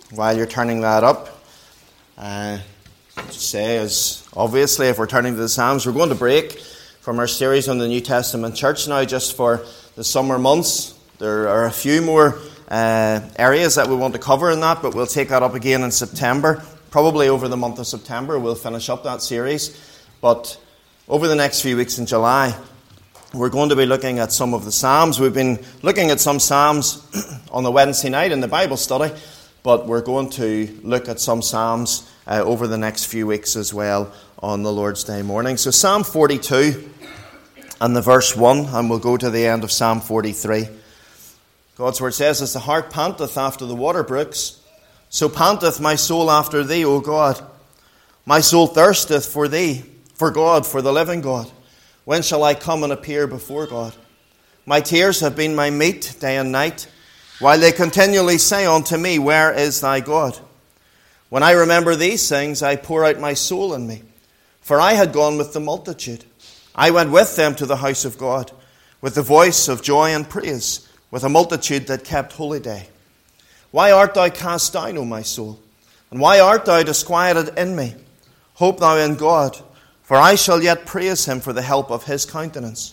while you're turning that up, say is obviously if we're turning to the Psalms, we're going to break from our series on the New Testament church now just for the summer months. There are a few more areas that we want to cover in that, but we'll take that up again in September. Probably over the month of September we'll finish up that series. But over the next few weeks in July, we're going to be looking at some of the Psalms. We've been looking at some Psalms on the Wednesday night in the Bible study, but we're going to look at some Psalms over the next few weeks as well on the Lord's Day morning. So Psalm 42 and the verse 1, and we'll go to the end of Psalm 43. God's word says, "As the hart panteth after the water brooks, so panteth my soul after thee, O God. My soul thirsteth for thee, for God, for the living God. When shall I come and appear before God? My tears have been my meat day and night, while they continually say unto me, Where is thy God? When I remember these things, I pour out my soul in me. For I had gone with the multitude. I went with them to the house of God, with the voice of joy and praise, with a multitude that kept holy day. Why art thou cast down, O my soul? And why art thou disquieted in me? Hope thou in God, for I shall yet praise him for the help of his countenance.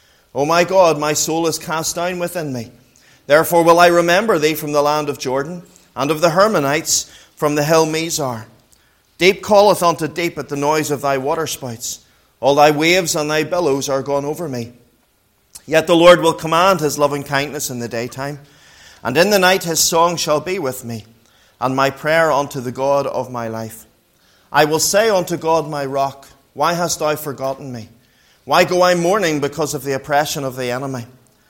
O my God, my soul is cast down within me. Therefore will I remember thee from the land of Jordan, and of the Hermonites from the hill Mizar. Deep calleth unto deep at the noise of thy waterspouts. All thy waves and thy billows are gone over me. Yet the Lord will command his loving kindness in the daytime, and in the night his song shall be with me, and my prayer unto the God of my life. I will say unto God my rock, Why hast thou forgotten me? Why go I mourning because of the oppression of the enemy?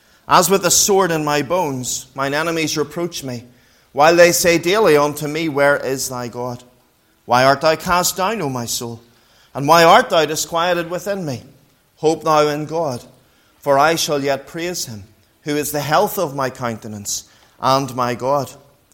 As with a sword in my bones, mine enemies reproach me, while they say daily unto me, Where is thy God? Why art thou cast down, O my soul? And why art thou disquieted within me? Hope thou in God, for I shall yet praise him, who is the health of my countenance and my God.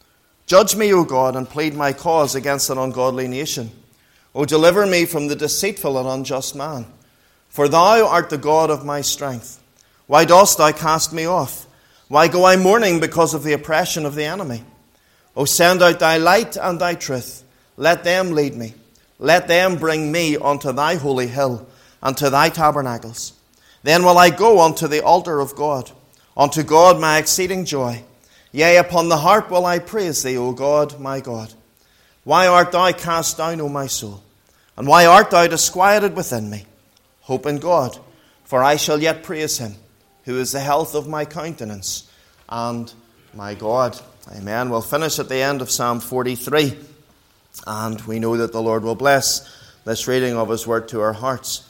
Judge me, O God, and plead my cause against an ungodly nation. O deliver me from the deceitful and unjust man. For thou art the God of my strength. Why dost thou cast me off? Why go I mourning because of the oppression of the enemy? O send out thy light and thy truth. Let them lead me. Let them bring me unto thy holy hill, and to thy tabernacles. Then will I go unto the altar of God, unto God my exceeding joy. Yea, upon the harp will I praise thee, O God, my God. Why art thou cast down, O my soul? And why art thou disquieted within me? Hope in God, for I shall yet praise him, who is the health of my countenance and my God." Amen. We'll finish at the end of Psalm 43, and we know that the Lord will bless this reading of his word to our hearts.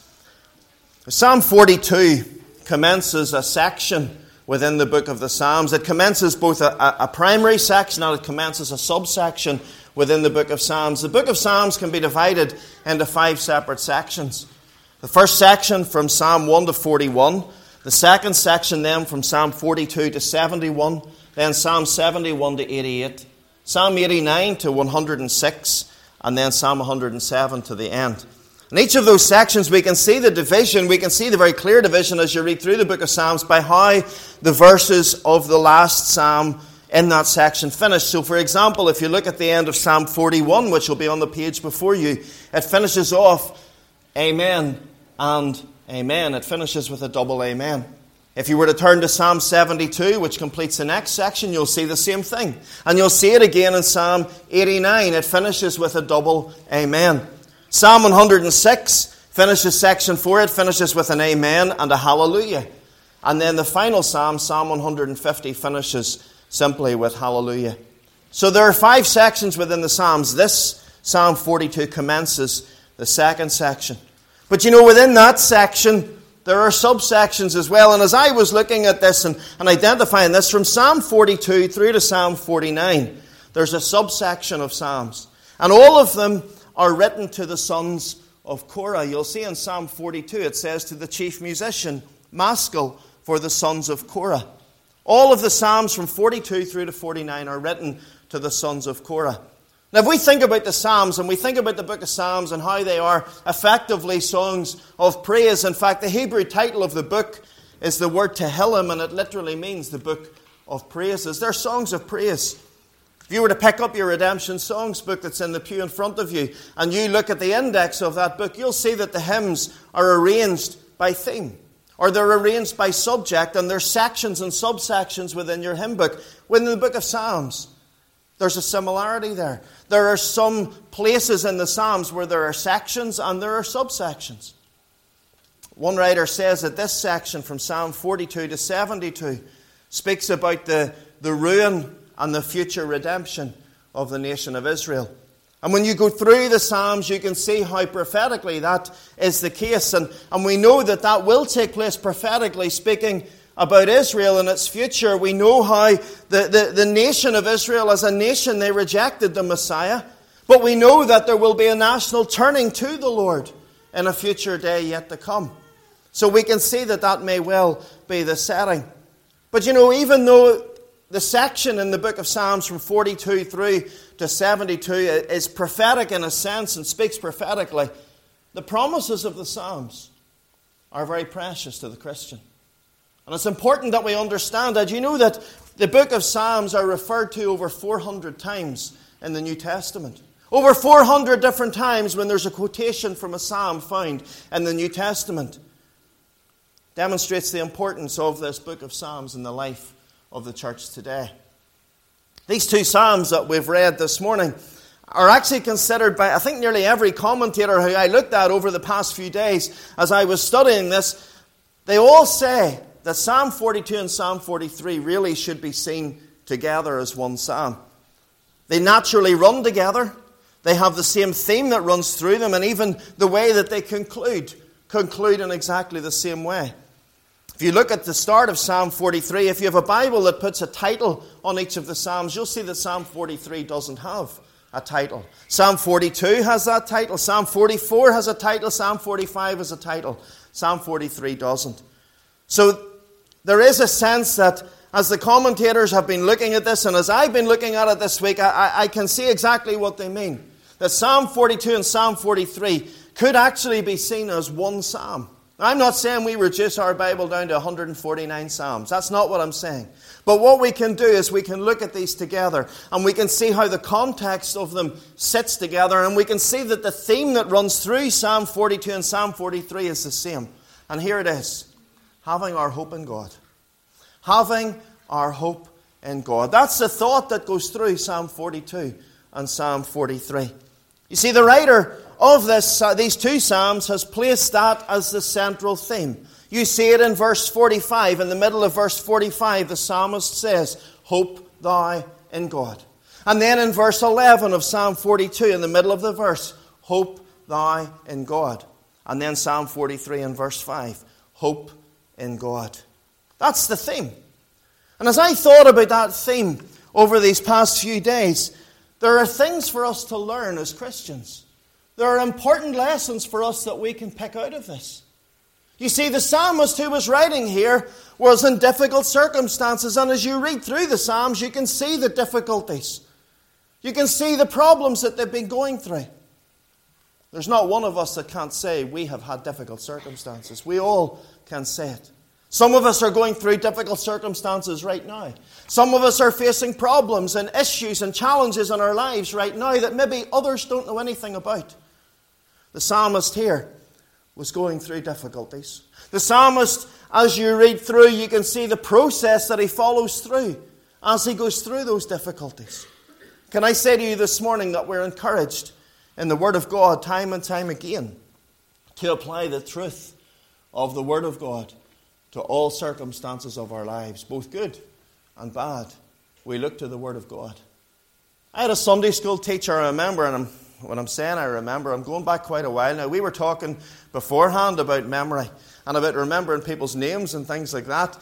Psalm 42 commences a section within the book of the Psalms. It commences both a primary section and it commences a subsection within the book of Psalms. The book of Psalms can be divided into 5 separate sections. The first section from Psalm 1 to 41, the second section then from Psalm 42 to 71, then Psalm 71 to 88, Psalm 89 to 106, and then Psalm 107 to the end. In each of those sections we can see the division, we can see the very clear division as you read through the book of Psalms by how the verses of the last psalm in that section finish. So for example, if you look at the end of Psalm 41, which will be on the page before you, it finishes off, Amen and Amen. It finishes with a double Amen. If you were to turn to Psalm 72, which completes the next section, you'll see the same thing. And you'll see it again in Psalm 89. It finishes with a double Amen. Psalm 106 finishes section 4. It finishes with an Amen and a Hallelujah. And then the final Psalm, Psalm 150, finishes simply with Hallelujah. So there are 5 sections within the Psalms. This Psalm 42 commences the second section. But you know, within that section, there are subsections as well. And as I was looking at this and identifying this, from Psalm 42 through to Psalm 49, there's a subsection of Psalms. And all of them are written to the sons of Korah. You'll see in Psalm 42, it says to the chief musician, Maskil, for the sons of Korah. All of the Psalms from 42 through to 49 are written to the sons of Korah. Now, if we think about the Psalms and we think about the book of Psalms and how they are effectively songs of praise, in fact, the Hebrew title of the book is the word Tehillim, and it literally means the book of praises. They're songs of praise. If you were to pick up your Redemption Songs book that's in the pew in front of you, and you look at the index of that book, you'll see that the hymns are arranged by theme, or they're arranged by subject, and there's sections and subsections within your hymn book. Within the book of Psalms, there's a similarity there. There are some places in the Psalms where there are sections and there are subsections. One writer says that this section from Psalm 42 to 72 speaks about the ruin and the future redemption of the nation of Israel. And when you go through the Psalms, you can see how prophetically that is the case. And we know that that will take place prophetically, speaking about Israel and its future. We know how the nation of Israel, as a nation, they rejected the Messiah. But we know that there will be a national turning to the Lord in a future day yet to come. So we can see that that may well be the setting. But even though the section in the book of Psalms from 42 through to 72 is prophetic in a sense and speaks prophetically, the promises of the Psalms are very precious to the Christian. And it's important that we understand that. You know that the book of Psalms are referred to over 400 times in the New Testament. Over 400 different times when there's a quotation from a psalm found in the New Testament. Demonstrates the importance of this book of Psalms in the life of the church today. These two psalms that we've read this morning are actually considered by, I think, nearly every commentator who I looked at over the past few days as I was studying this. They all say that Psalm 42 and Psalm 43 really should be seen together as one psalm. They naturally run together. They have the same theme that runs through them, and even the way that they conclude in exactly the same way. If you look at the start of Psalm 43, if you have a Bible that puts a title on each of the Psalms, you'll see that Psalm 43 doesn't have a title. Psalm 42 has that title. Psalm 44 has a title. Psalm 45 has a title. Psalm 43 doesn't. So there is a sense that as the commentators have been looking at this, and as I've been looking at it this week, I can see exactly what they mean. That Psalm 42 and Psalm 43 could actually be seen as one psalm. I'm not saying we reduce our Bible down to 149 Psalms. That's not what I'm saying. But what we can do is we can look at these together and we can see how the context of them sits together, and we can see that the theme that runs through Psalm 42 and Psalm 43 is the same. And here it is. Having our hope in God. Having our hope in God. That's the thought that goes through Psalm 42 and Psalm 43. You see, the writer of these two Psalms has placed that as the central theme. You see it in verse 45. In the middle of verse 45, the psalmist says, "Hope thou in God." And then in verse 11 of Psalm 42, in the middle of the verse, "Hope thou in God." And then Psalm 43 in verse 5, "Hope in God." That's the theme. And as I thought about that theme over these past few days, there are things for us to learn as Christians. There are important lessons for us that we can pick out of this. You see, the psalmist who was writing here was in difficult circumstances, and as you read through the Psalms, you can see the difficulties. You can see the problems that they've been going through. There's not one of us that can't say we have had difficult circumstances. We all can say it. Some of us are going through difficult circumstances right now. Some of us are facing problems and issues and challenges in our lives right now that maybe others don't know anything about. The psalmist here was going through difficulties. The psalmist, as you read through, you can see the process that he follows through as he goes through those difficulties. Can I say to you this morning that we're encouraged in the Word of God time and time again to apply the truth of the Word of God to all circumstances of our lives, both good and bad. We look to the Word of God. I had a Sunday school teacher, I remember, and when I'm saying I remember, I'm going back quite a while now. We were talking beforehand about memory and about remembering people's names and things like that.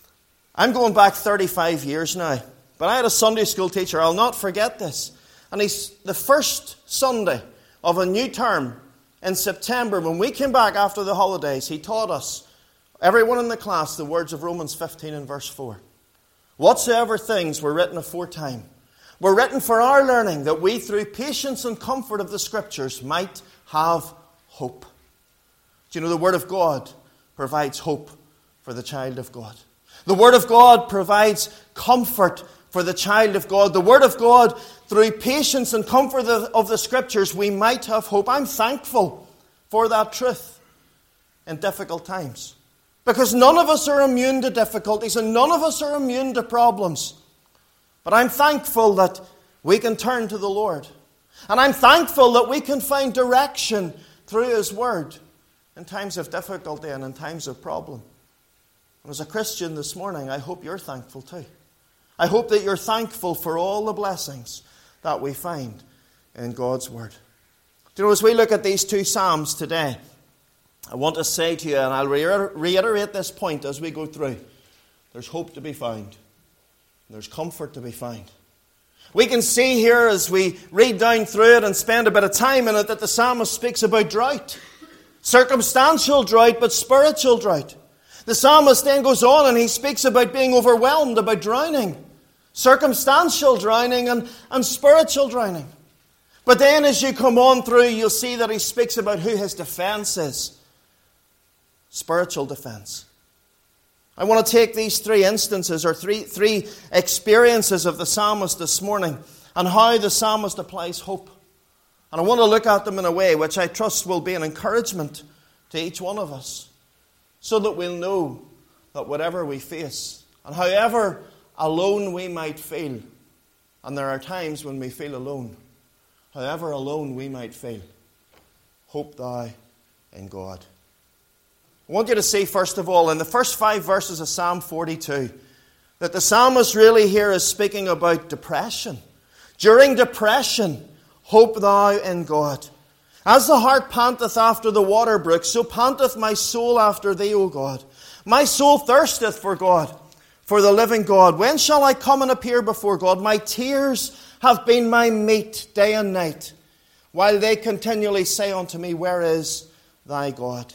I'm going back 35 years now. But I had a Sunday school teacher, I'll not forget this. And he's the first Sunday of a new term in September, when we came back after the holidays, he taught us, everyone in the class, the words of Romans 15 and verse 4. Whatsoever things were written aforetime were written for our learning, that we through patience and comfort of the Scriptures might have hope. Do you know the Word of God provides hope for the child of God? The Word of God provides comfort for the child of God, the Word of God, through patience and comfort of the Scriptures, we might have hope. I'm thankful for that truth in difficult times. Because none of us are immune to difficulties and none of us are immune to problems. But I'm thankful that we can turn to the Lord. And I'm thankful that we can find direction through His Word in times of difficulty and in times of problem. And as a Christian this morning, I hope you're thankful too. I hope that you're thankful for all the blessings that we find in God's Word. Do you know, as we look at these two Psalms today, I want to say to you, and I'll reiterate this point as we go through, there's hope to be found. There's comfort to be found. We can see here as we read down through it and spend a bit of time in it that the psalmist speaks about drought. Circumstantial drought, but spiritual drought. The psalmist then goes on and he speaks about being overwhelmed, about drowning. Circumstantial drowning and spiritual drowning. But then as you come on through, you'll see that he speaks about who his defense is. Spiritual defense. I want to take these three instances or three experiences of the psalmist this morning and how the psalmist applies hope. And I want to look at them in a way which I trust will be an encouragement to each one of us, so that we'll know that whatever we face and however alone we might feel, and there are times when we feel alone, however alone we might feel, hope thou in God. I want you to see, first of all, in the first 5 verses of Psalm 42, that the psalmist really here is speaking about depression. During depression, hope thou in God. As the hart panteth after the water brook, so panteth my soul after thee, O God. My soul thirsteth for God, for the living God. When shall I come and appear before God? My tears have been my meat day and night, while they continually say unto me, where is thy God?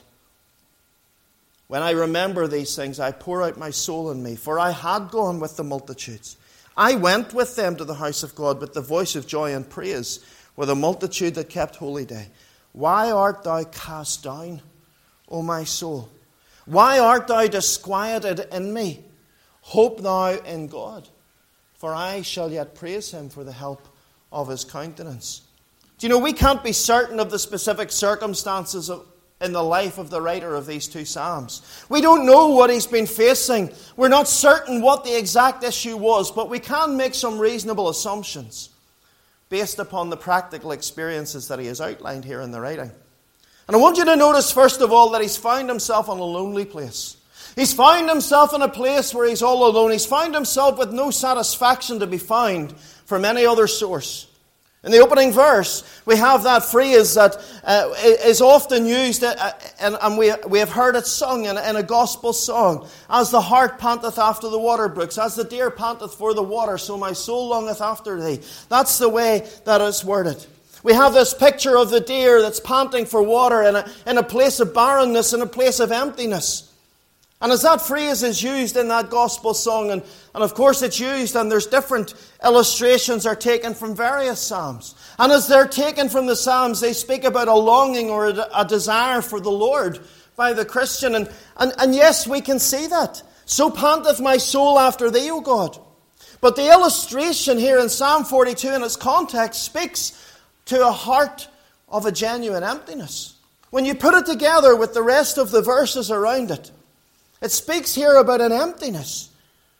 When I remember these things, I pour out my soul in me, for I had gone with the multitudes. I went with them to the house of God with the voice of joy and praise, with a multitude that kept holy day. Why art thou cast down, O my soul? Why art thou disquieted in me? Hope thou in God, for I shall yet praise him for the help of his countenance. Do you know, we can't be certain of the specific circumstances in the life of the writer of these two Psalms. We don't know what he's been facing. We're not certain what the exact issue was, but we can make some reasonable assumptions based upon the practical experiences that he has outlined here in the writing. And I want you to notice, first of all, that he's found himself in a lonely place. He's found himself in a place where he's all alone. He's found himself with no satisfaction to be found from any other source. In the opening verse, we have that phrase that is often used, and we have heard it sung in a gospel song. As the hart panteth after the water brooks, as the deer panteth for the water, so my soul longeth after thee. That's the way that it's worded. We have this picture of the deer that's panting for water in a place of barrenness, in a place of emptiness. And as that phrase is used in that gospel song, and of course it's used, and there's different illustrations are taken from various psalms. And as they're taken from the psalms, they speak about a longing or a desire for the Lord by the Christian. And yes, we can see that. So panteth my soul after thee, O God. But the illustration here in Psalm 42 in its context speaks to a heart of a genuine emptiness. When you put it together with the rest of the verses around it, it speaks here about an emptiness.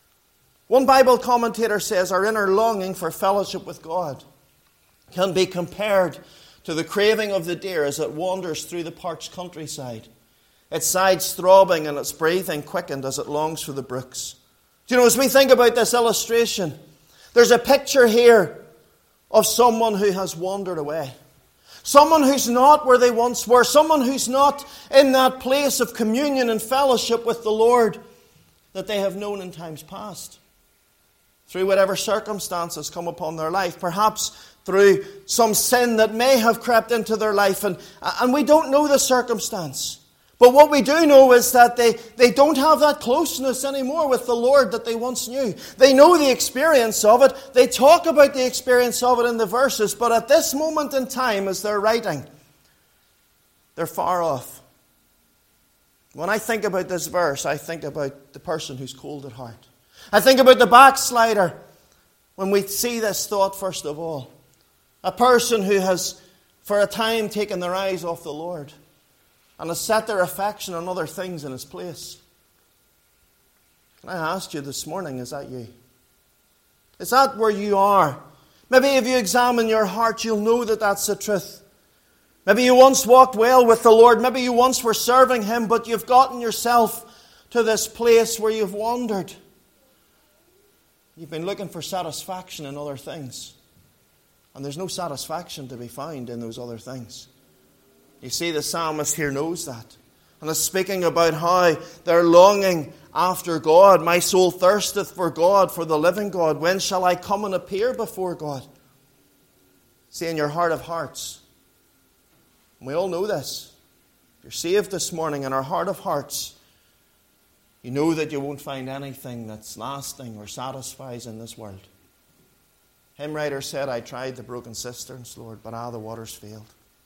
One Bible commentator says our inner longing for fellowship with God can be compared to the craving of the deer as it wanders through the parched countryside, its sides throbbing and its breathing quickened as it longs for the brooks. Do you know, as we think about this illustration, there's a picture here of someone who has wandered away. Someone who's not where they once were. Someone who's not in that place of communion and fellowship with the Lord that they have known in times past. Through whatever circumstances come upon their life. Perhaps through some sin that may have crept into their life. And we don't know the circumstance. But what we do know is that they don't have that closeness anymore with the Lord that they once knew. They know the experience of it. They talk about the experience of it in the verses. But at this moment in time, as they're writing, they're far off. When I think about this verse, I think about the person who's cold at heart. I think about the backslider when we see this thought, first of all. A person who has, for a time, taken their eyes off the Lord and has set their affection on other things in His place. Can I ask you this morning, is that you? Is that where you are? Maybe if you examine your heart, you'll know that that's the truth. Maybe you once walked well with the Lord. Maybe you once were serving Him, but you've gotten yourself to this place where you've wandered. You've been looking for satisfaction in other things. And there's no satisfaction to be found in those other things. You see, the psalmist here knows that. And is speaking about how they're longing after God. My soul thirsteth for God, for the living God. When shall I come and appear before God? See, in your heart of hearts, and we all know this, if you're saved this morning in our heart of hearts, you know that you won't find anything that's lasting or satisfies in this world. Hymn writer said, I tried the broken cisterns, Lord, but the waters failed.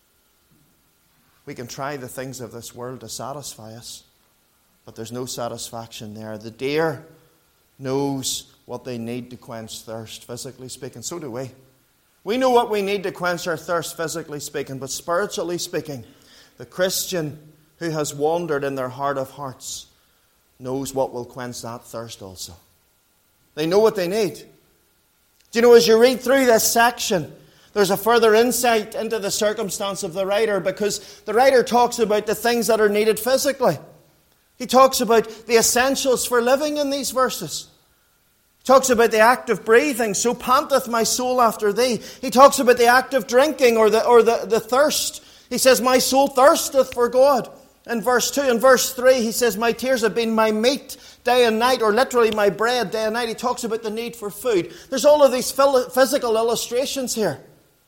We can try the things of this world to satisfy us, but there's no satisfaction there. The deer knows what they need to quench thirst, physically speaking. So do we. We know what we need to quench our thirst, physically speaking, but spiritually speaking, the Christian who has wandered in their heart of hearts knows what will quench that thirst also. They know what they need. Do you know, as you read through this section, there's a further insight into the circumstance of the writer, because the writer talks about the things that are needed physically. He talks about the essentials for living in these verses. He talks about the act of breathing, so panteth my soul after thee. He talks about the act of drinking or the thirst. He says, my soul thirsteth for God. In verse 2 and verse 3, he says, my tears have been my meat day and night, or literally my bread day and night. He talks about the need for food. There's all of these physical illustrations here.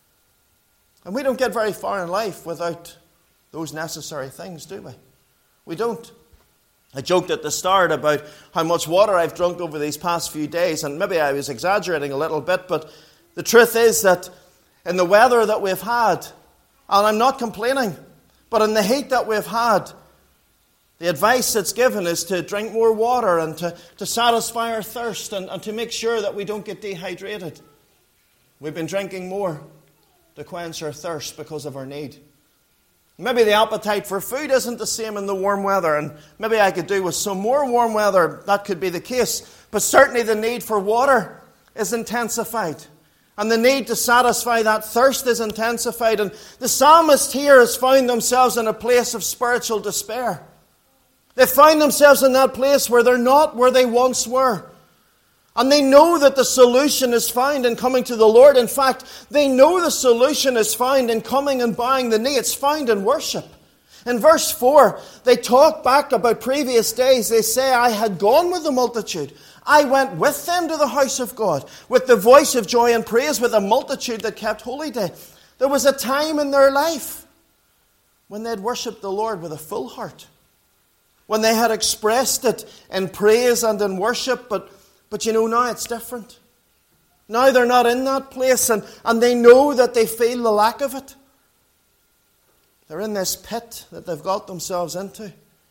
And we don't get very far in life without those necessary things, do we? We don't. I joked at the start about how much water I've drunk over these past few days, and maybe I was exaggerating a little bit, but the truth is that in the weather that we've had, and I'm not complaining, but in the heat that we've had, the advice that's given is to drink more water and to satisfy our thirst and to make sure that we don't get dehydrated. We've been drinking more to quench our thirst because of our need. Maybe the appetite for food isn't the same in the warm weather, and maybe I could do with some more warm weather. That could be the case. But certainly the need for water is intensified. And the need to satisfy that thirst is intensified. And the psalmist here has found themselves in a place of spiritual despair. They find themselves in that place where they're not where they once were. And they know that the solution is found in coming to the Lord. In fact, they know the solution is found in coming and bowing the knee. It's found in worship. In verse 4, they talk back about previous days. They say, I had gone with the multitude. I went with them to the house of God, with the voice of joy and praise, with a multitude that kept holy day. There was a time in their life when they had worshipped the Lord with a full heart, when they had expressed it in praise and in worship, but you know, now it's different. Now they're not in that place, and they know that they feel the lack of it. They're in this pit that they've got themselves into,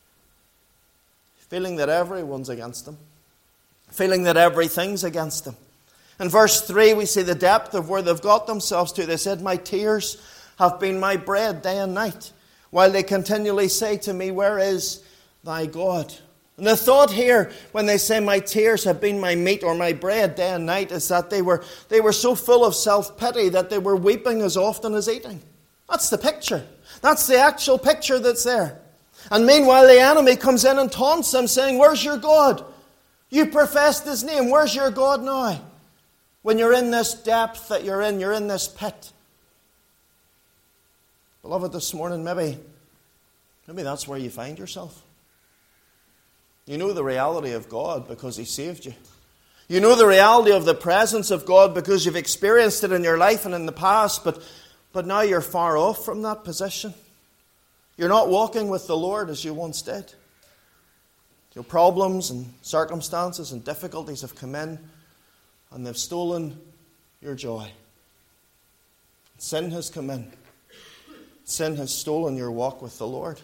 feeling that everyone's against them, feeling that everything's against them. In verse 3, we see the depth of where they've got themselves to. They said, my tears have been my bread day and night, while they continually say to me, where is thy God? And the thought here, when they say my tears have been my meat or my bread day and night, is that they were so full of self-pity that they were weeping as often as eating. That's the picture. That's the actual picture that's there. And meanwhile, the enemy comes in and taunts them, saying, where's your God? You professed His name. Where's your God now? When you're in this depth that you're in this pit. Beloved, this morning, maybe that's where you find yourself. You know the reality of God because He saved you. You know the reality of the presence of God because you've experienced it in your life and in the past, but now you're far off from that position. You're not walking with the Lord as you once did. Your problems and circumstances and difficulties have come in and they've stolen your joy. Sin has come in. Sin has stolen your walk with the Lord.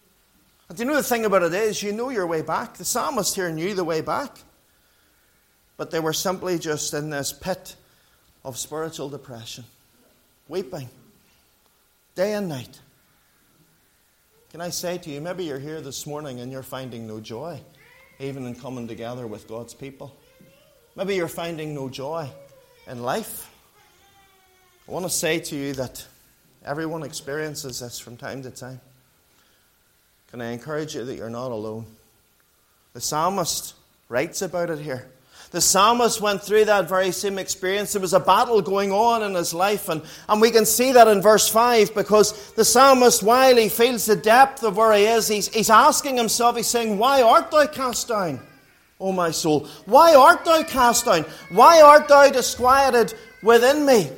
And do you know the thing about it is, you know your way back. The psalmist here knew the way back. but they were simply just in this pit of spiritual depression, weeping day and night. Can I say to you, maybe you're here this morning and you're finding no joy, even in coming together with God's people. Maybe you're finding no joy in life. I want to say to you that everyone experiences this from time to time. Can I encourage you that you're not alone? The psalmist writes about it here. The psalmist went through that very same experience. There was a battle going on in his life, and we can see that in verse 5, because the psalmist, while he feels the depth of where he is, he's asking himself, he's saying, "Why art thou cast down, O my soul? Why art thou cast down? Why art thou disquieted within me?"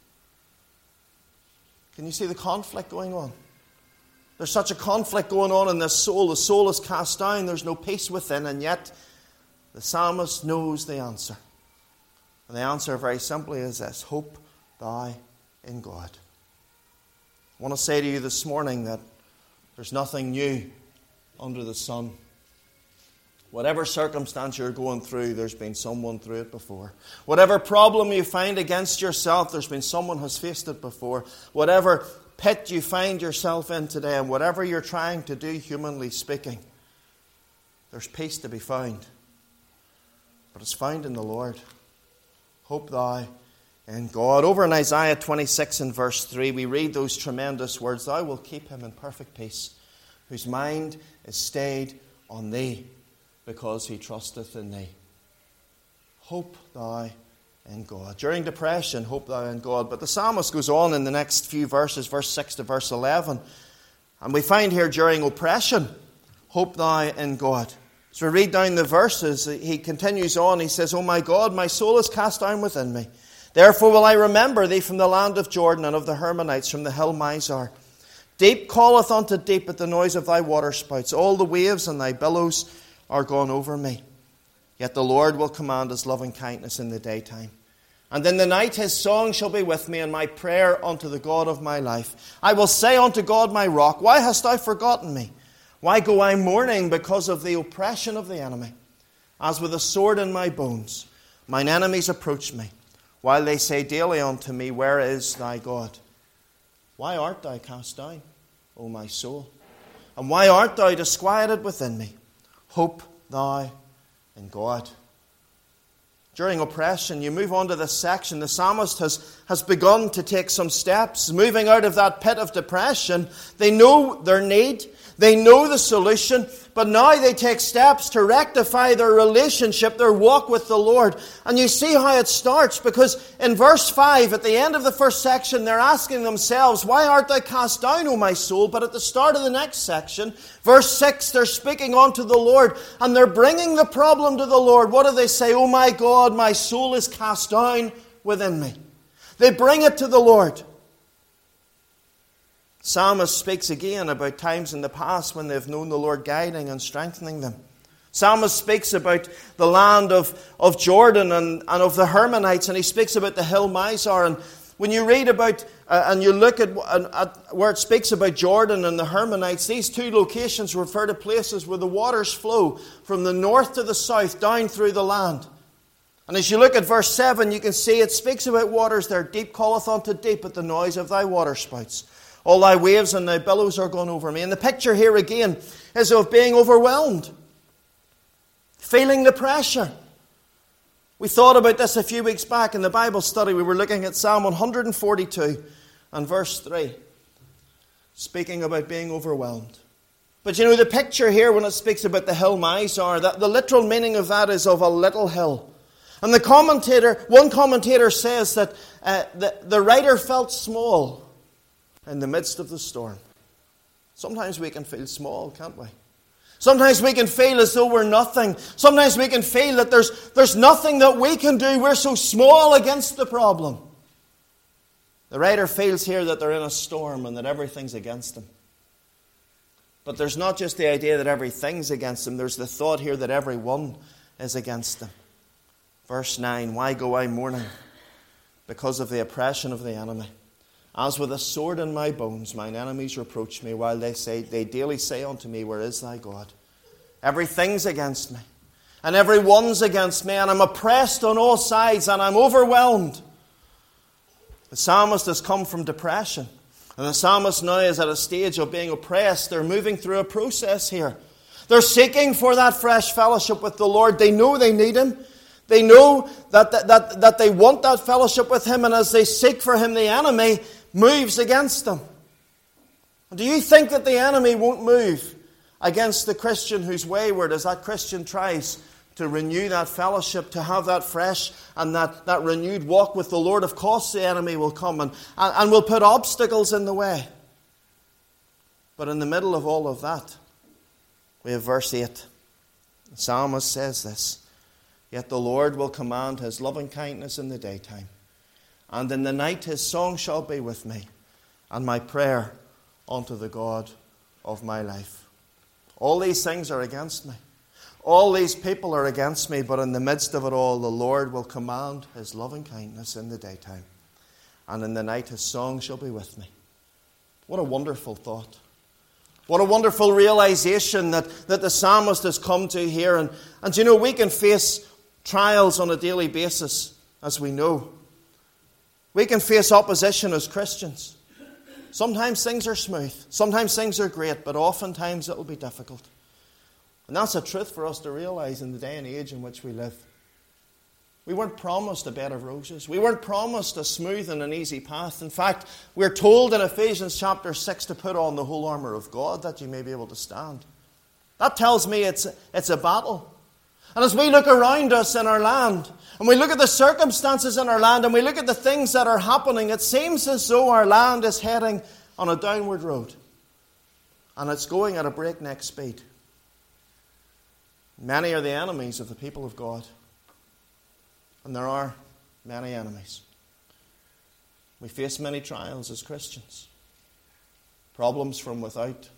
Can you see the conflict going on? There's such a conflict going on in this soul. The soul is cast down. There's no peace within, and yet the psalmist knows the answer. And the answer very simply is this: hope thou in God. I want to say to you this morning that there's nothing new under the sun. Whatever circumstance you're going through, there's been someone through it before. Whatever problem you find against yourself, there's been someone who's faced it before. Whatever pit you find yourself in today, and whatever you're trying to do, humanly speaking, there's peace to be found. But it's found in the Lord. Hope thou in God. Over in Isaiah 26 and verse 3, we read those tremendous words: "Thou wilt keep him in perfect peace, whose mind is stayed on thee, because he trusteth in thee." Hope thou in God. During depression, hope thou in God. But the psalmist goes on in the next few verses, verse 6 to verse 11. And we find here, during oppression, hope thou in God. As we read down the verses, he continues on. He says, "O my God, my soul is cast down within me. Therefore will I remember thee from the land of Jordan, and of the Hermonites from the hill Mizar. Deep calleth unto deep at the noise of thy waterspouts. All the waves and thy billows are gone over me. Yet the Lord will command his loving kindness in the daytime. And in the night his song shall be with me, and my prayer unto the God of my life. I will say unto God my rock, why hast thou forgotten me? Why go I mourning because of the oppression of the enemy? As with a sword in my bones, mine enemies approach me, while they say daily unto me, where is thy God? Why art thou cast down, O my soul? And why art thou disquieted within me? Hope thou in God." During oppression, you move on to this section. The psalmist has begun to take some steps, moving out of that pit of depression. They know their need. They know the solution. But now they take steps to rectify their relationship, their walk with the Lord. And you see how it starts, because in verse 5, at the end of the first section, they're asking themselves, why art thou cast down, O my soul? But at the start of the next section, verse 6, they're speaking unto the Lord, and they're bringing the problem to the Lord. What do they say? "O my God, my soul is cast down within me." They bring it to the Lord. Psalmist speaks again about times in the past when they've known the Lord guiding and strengthening them. Psalmist speaks about the land of Jordan and of the Hermonites, and he speaks about the hill Mizar. And when you read about and you look at where it speaks about Jordan and the Hermonites, these two locations refer to places where the waters flow from the north to the south down through the land. And as you look at verse 7, you can see it speaks about waters there. "Deep calleth unto deep at the noise of thy waterspouts. All thy waves and thy billows are gone over me." And the picture here again is of being overwhelmed, feeling the pressure. We thought about this a few weeks back in the Bible study. We were looking at Psalm 142 and verse 3, speaking about being overwhelmed. But you know, the picture here when it speaks about the hill Mizar, that the literal meaning of that is of a little hill. And one commentator says that the writer felt small in the midst of the storm. Sometimes we can feel small, can't we? Sometimes we can feel as though we're nothing. Sometimes we can feel that there's nothing that we can do. We're so small against the problem. The writer feels here that they're in a storm and that everything's against them. But there's not just the idea that everything's against them. There's the thought here that everyone is against them. Verse 9, "Why go I mourning? Because of the oppression of the enemy. As with a sword in my bones, mine enemies reproach me, while they daily say unto me, where is thy God?" Everything's against me. and every one's against me, and I'm oppressed on all sides, and I'm overwhelmed. The psalmist has come from depression. And the psalmist now is at a stage of being oppressed. They're moving through a process here. They're seeking for that fresh fellowship with the Lord. They know they need Him. They know that they want that fellowship with Him. And as they seek for Him, the enemy moves against them. Do you think that the enemy won't move against the Christian who's wayward as that Christian tries to renew that fellowship, to have that fresh and that renewed walk with the Lord? Of course the enemy will come and will put obstacles in the way. But in the middle of all of that, we have verse 8. The psalmist says this: "Yet the Lord will command His loving kindness in the daytime, and in the night His song shall be with me, and my prayer unto the God of my life." All these things are against me. All these people are against me, but in the midst of it all, the Lord will command His loving kindness in the daytime, and in the night His song shall be with me. What a wonderful thought. What a wonderful realization that the psalmist has come to here. And you know, we can face trials on a daily basis, as we know. We can face opposition as Christians. Sometimes things are smooth. Sometimes things are great, but oftentimes it will be difficult. And that's a truth for us to realize in the day and age in which we live. We weren't promised a bed of roses. We weren't promised a smooth and an easy path. In fact, we're told in Ephesians chapter 6 to put on the whole armour of God that you may be able to stand. That tells me it's a battle. And as we look around us in our land, and we look at the circumstances in our land, and we look at the things that are happening, it seems as though our land is heading on a downward road. And it's going at a breakneck speed. Many are the enemies of the people of God. And there are many enemies. We face many trials as Christians. Problems from without.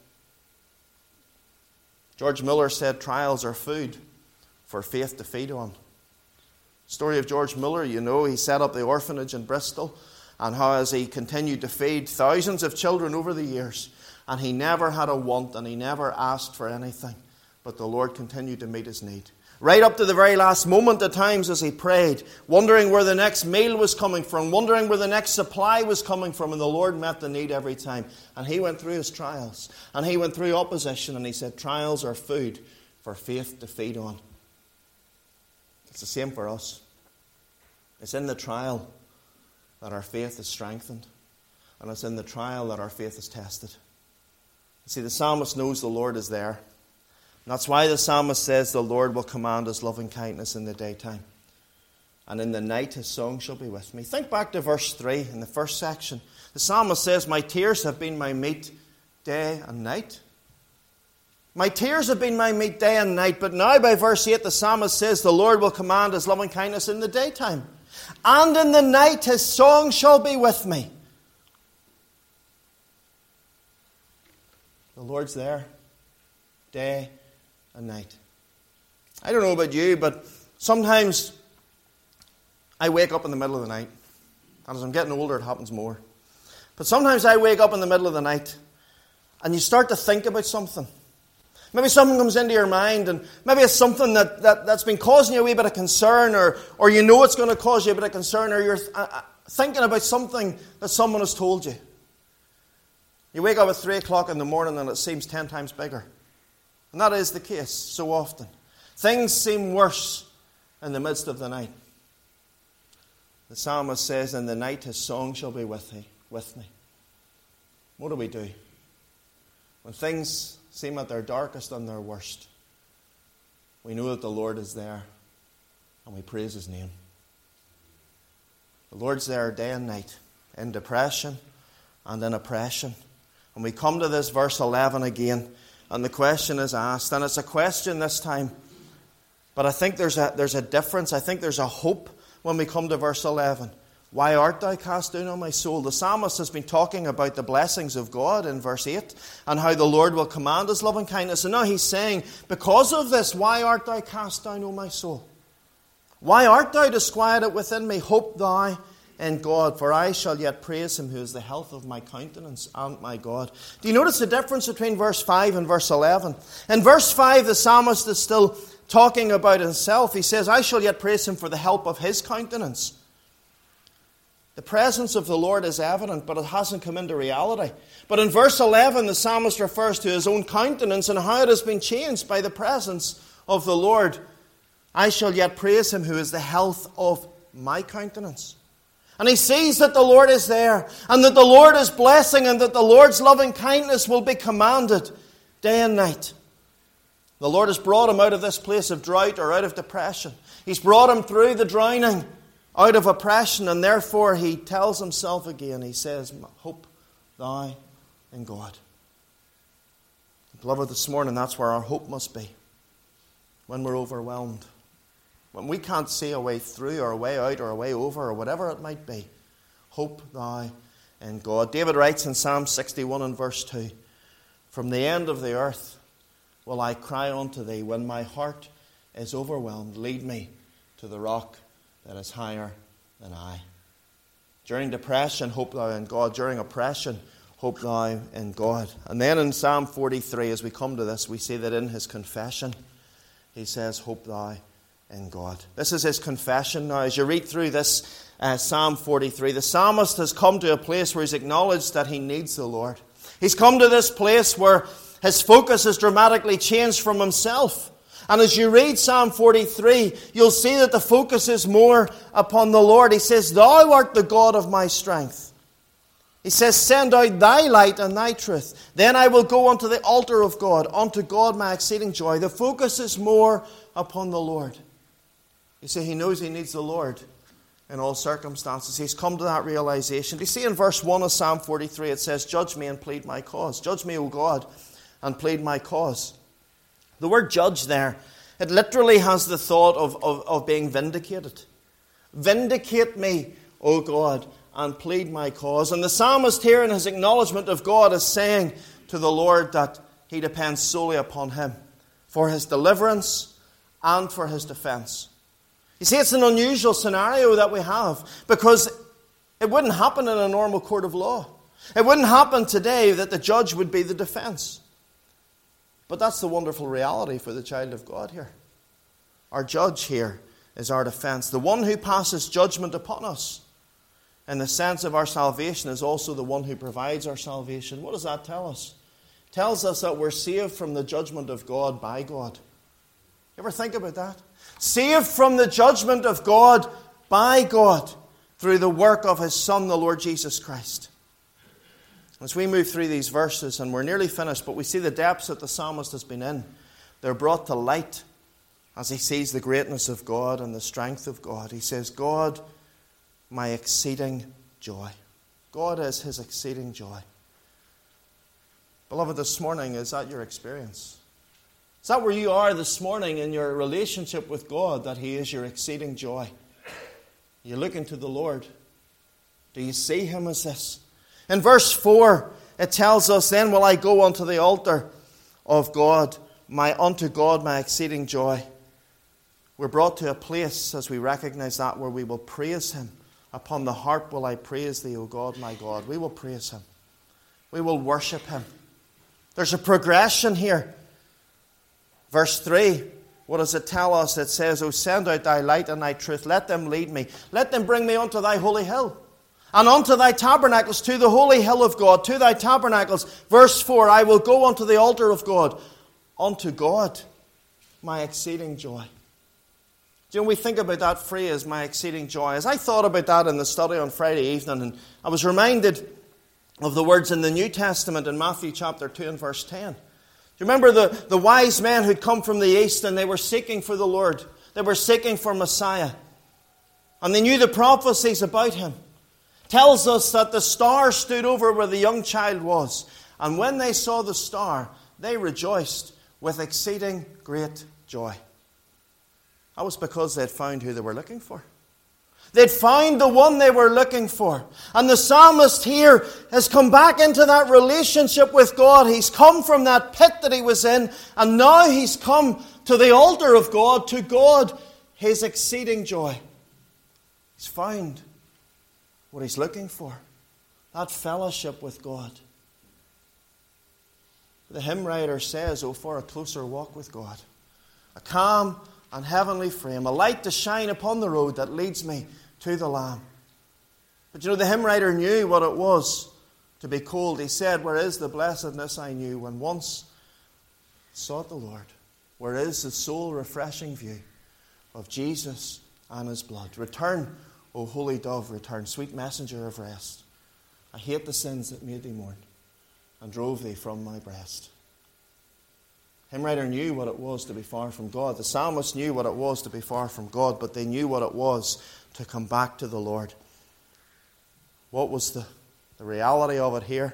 George Muller said trials are food for faith to feed on. Story of George Muller, you know, he set up the orphanage in Bristol, and how as he continued to feed thousands of children over the years, and he never had a want and he never asked for anything, but the Lord continued to meet his need. Right up to the very last moment at times as he prayed, wondering where the next meal was coming from, wondering where the next supply was coming from, and the Lord met the need every time. And he went through his trials, and he went through opposition, and he said, trials are food for faith to feed on. It's the same for us. It's in the trial that our faith is strengthened, and it's in the trial that our faith is tested. You see, the psalmist knows the Lord is there. And that's why the psalmist says the Lord will command His loving kindness in the daytime, and in the night His song shall be with me. Think back to verse 3 in the first section. The psalmist says, my tears have been my meat day and night. My tears have been my meat day and night. But now by verse 8 the psalmist says the Lord will command His loving kindness in the daytime, and in the night His song shall be with me. The Lord's there day and night. I don't know about you, but sometimes I wake up in the middle of the night. And as I'm getting older, it happens more. But sometimes I wake up in the middle of the night and you start to think about something. Maybe something comes into your mind, and maybe it's something that's been causing you a wee bit of concern, or you know it's going to cause you a bit of concern, or you're thinking about something that someone has told you. You wake up at 3 o'clock in the morning and it seems 10 times bigger. And that is the case so often. Things seem worse in the midst of the night. The psalmist says, in the night His song shall be with me. What do we do? When things seem at their darkest and their worst, we know that the Lord is there, and we praise His name. The Lord's there day and night, in depression and in oppression. And we come to this verse 11 again, and the question is asked, and it's a question this time, but I think there's a difference. I think there's a hope when we come to verse 11. Why art thou cast down on my soul? The psalmist has been talking about the blessings of God in verse 8, and how the Lord will command His loving kindness. And now he's saying, because of this, why art thou cast down, O my soul? Why art thou disquieted within me? Hope thou in God, for I shall yet praise him who is the health of my countenance and my God. Do you notice the difference between verse 5 and verse 11? In verse 5, the psalmist is still talking about himself. He says, I shall yet praise him for the help of his countenance. The presence of the Lord is evident, but it hasn't come into reality. But in verse 11, the psalmist refers to his own countenance and how it has been changed by the presence of the Lord. I shall yet praise him who is the health of my countenance. And he sees that the Lord is there, and that the Lord is blessing, and that the Lord's loving kindness will be commanded day and night. The Lord has brought him out of this place of drought or out of depression. He's brought him through the drowning, out of oppression, and therefore he tells himself again, he says, hope thou in God. Beloved, this morning that's where our hope must be. When we're overwhelmed. When we can't see a way through or a way out or a way over or whatever it might be. Hope thou in God. David writes in Psalm 61 and verse 2, from the end of the earth will I cry unto thee when my heart is overwhelmed. Lead me to the rock that is higher than I. During depression, hope thou in God. During oppression, hope thou in God. And then in Psalm 43, as we come to this, we see that in his confession, he says, hope thou in God. This is his confession. Now, as you read through this Psalm 43, the psalmist has come to a place where he's acknowledged that he needs the Lord. He's come to this place where his focus has dramatically changed from himself. And as you read Psalm 43, you'll see that the focus is more upon the Lord. He says, thou art the God of my strength. He says, send out thy light and thy truth. Then I will go unto the altar of God, unto God my exceeding joy. The focus is more upon the Lord. You see, he knows he needs the Lord in all circumstances. He's come to that realization. Do you see in verse 1 of Psalm 43, it says, judge me and plead my cause. Judge me, O God, and plead my cause. The word judge there, it literally has the thought of being vindicated. Vindicate me, O God, and plead my cause. And the psalmist here in his acknowledgement of God is saying to the Lord that he depends solely upon him for his deliverance and for his defense. You see, it's an unusual scenario that we have because it wouldn't happen in a normal court of law. It wouldn't happen today that the judge would be the defense. But that's the wonderful reality for the child of God here. Our judge here is our defense. The one who passes judgment upon us in the sense of our salvation is also the one who provides our salvation. What does that tell us? It tells us that we're saved from the judgment of God by God. You ever think about that? Saved from the judgment of God by God through the work of his Son, the Lord Jesus Christ. As we move through these verses, and we're nearly finished, but we see the depths that the psalmist has been in. They're brought to light as he sees the greatness of God and the strength of God. He says, God, my exceeding joy. God is his exceeding joy. Beloved, this morning, is that your experience? Is that where you are this morning in your relationship with God, that he is your exceeding joy? You're looking to the Lord. Do you see him as this? In verse 4, it tells us, then will I go unto the altar of God, unto God my exceeding joy. We're brought to a place, as we recognize that, where we will praise him. Upon the harp will I praise thee, O God, my God. We will praise him. We will worship him. There's a progression here. Verse 3, what does it tell us? It says, O send out thy light and thy truth. Let them lead me. Let them bring me unto thy holy hill. And unto thy tabernacles, to the holy hill of God, to thy tabernacles. Verse 4, I will go unto the altar of God, unto God, my exceeding joy. Do you know, we think about that phrase, my exceeding joy. As I thought about that in the study on Friday evening, and I was reminded of the words in the New Testament in Matthew chapter 2 and verse 10. Do you remember the wise men who'd come from the east and they were seeking for the Lord? They were seeking for Messiah. And they knew the prophecies about him. Tells us that the star stood over where the young child was. And when they saw the star, they rejoiced with exceeding great joy. That was because they'd found who they were looking for. They'd found the one they were looking for. And the psalmist here has come back into that relationship with God. He's come from that pit that he was in. And now he's come to the altar of God, to God, his exceeding joy. He's found what he's looking for. That fellowship with God. The hymn writer says, "Oh, for a closer walk with God. A calm and heavenly frame, a light to shine upon the road that leads me to the Lamb." But the hymn writer knew what it was to be cold. He said, "Where is the blessedness I knew when once sought the Lord? Where is the soul-refreshing view of Jesus and his blood? Return, O holy dove, return, sweet messenger of rest. I hate the sins that made thee mourn and drove thee from my breast." Hymn writer knew what it was to be far from God. The psalmist knew what it was to be far from God, but they knew what it was to come back to the Lord. What was the reality of it here?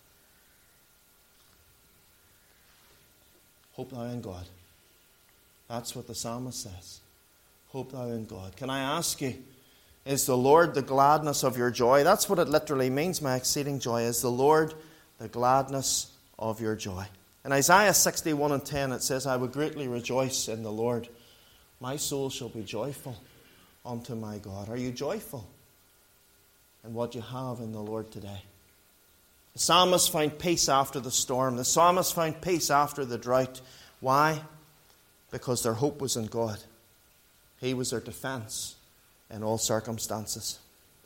Hope thou in God. That's what the psalmist says. Hope thou in God. Can I ask you, is the Lord the gladness of your joy? That's what it literally means, my exceeding joy. Is the Lord the gladness of your joy? In Isaiah 61:10 it says, "I will greatly rejoice in the Lord. My soul shall be joyful unto my God." Are you joyful in what you have in the Lord today? The psalmist found peace after the storm. The psalmist found peace after the drought. Why? Because their hope was in God. He was their defense in all circumstances.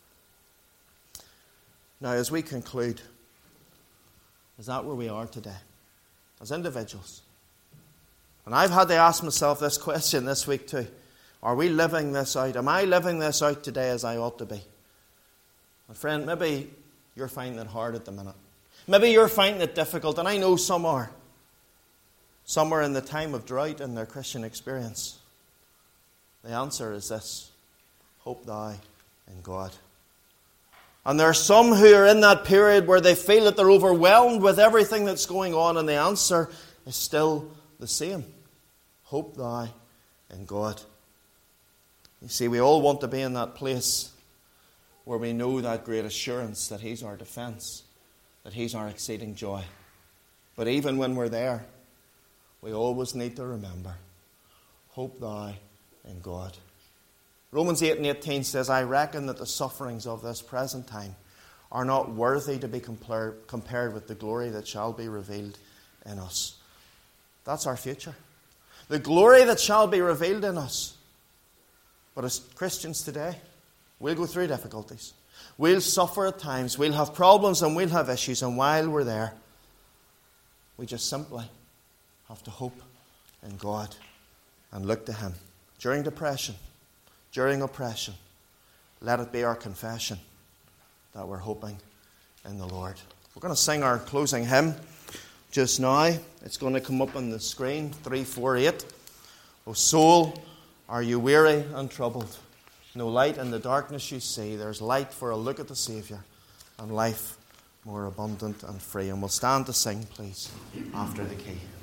Now, as we conclude, is that where we are today as individuals? And I've had to ask myself this question this week too. Are we living this out? Am I living this out today as I ought to be? My friend, maybe you're finding it hard at the minute. Maybe you're finding it difficult, and I know some are. Some are in the time of drought in their Christian experience. The answer is this: hope thou in God. And there are some who are in that period where they feel that they're overwhelmed with everything that's going on, and the answer is still the same: hope thou in God. You see, we all want to be in that place where we know that great assurance that He's our defense, that He's our exceeding joy. But even when we're there, we always need to remember, hope thou in God. Romans 8:18 says, "I reckon that the sufferings of this present time are not worthy to be compared with the glory that shall be revealed in us." That's our future. The glory that shall be revealed in us. But as Christians today, we'll go through difficulties. We'll suffer at times. We'll have problems and we'll have issues. And while we're there, we just simply have to hope in God and look to Him. During depression, during oppression, let it be our confession that we're hoping in the Lord. We're going to sing our closing hymn just now. It's going to come up on the screen, 348. "O soul, are you weary and troubled? No light in the darkness you see. There's light for a look at the Saviour, and life more abundant and free." And we'll stand to sing, please, after the key.